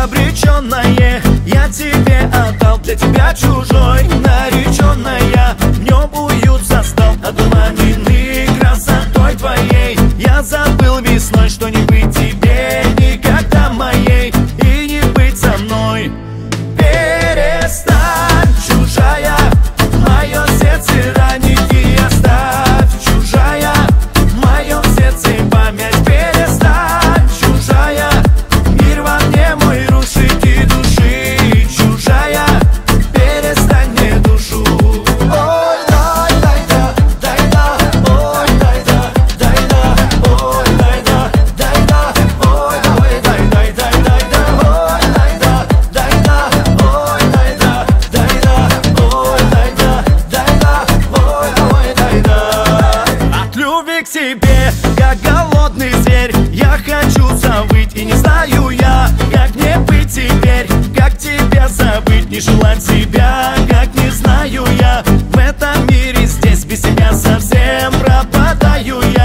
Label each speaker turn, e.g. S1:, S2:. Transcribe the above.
S1: обреченное я тебе отдал, для тебя чужой нареченная. В нем уют застал, одурманенный красотой твоей. Я забыл весной, что не быть тебе никогда моей и не быть со мной. Перестань, чужая, мое сердце ранит и оставь, чужая, в моем сердце память. Перестань, чужая, мир во мне мой рушит и души, чужая, перестань мне душу. Ой, дай, дай-да, дай-да, ой, дай-да, дай-да, ой, дай-да, дай-да, ой, ой, дай-дай, дай-дай-да, ой, дай-да, дай-да, ой, дай-да, дай-да, ой, дай-да, дай-да, ой, ой, дай-да. От любви к тебе, как голодный зверь, я хочу завыть, и не знаю я, как мне быть теперь, как тебя забыть, не желать себя, как не знаю я. В этом мире здесь без тебя совсем пропадаю я.